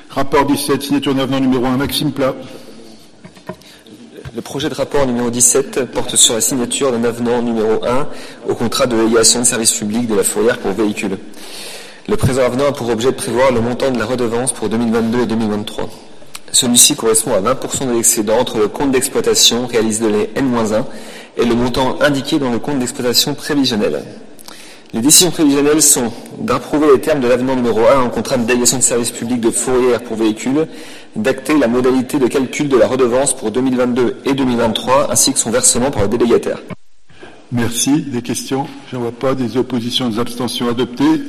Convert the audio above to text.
Rapport 17, signature d'avenant numéro 1, Maxime Plat. Le projet de rapport numéro 17 porte sur la signature d'un avenant numéro 1 au contrat de délégation de service public de la Fourrière pour véhicules. Le présent avenant a pour objet de prévoir le montant de la redevance pour 2022 et 2023. Celui-ci correspond à 20% de l'excédent entre le compte d'exploitation réalisé de l'année N-1 et le montant indiqué dans le compte d'exploitation prévisionnel. Les décisions prévisionnelles sont d'approuver les termes de l'avenant numéro 1 au contrat de délégation de service public de Fourrière pour véhicules, d'acter la modalité de calcul de la redevance pour 2022 et 2023, ainsi que son versement par le délégataire. Merci. Des questions? Je n'en vois pas. Des oppositions, des abstentions adoptées.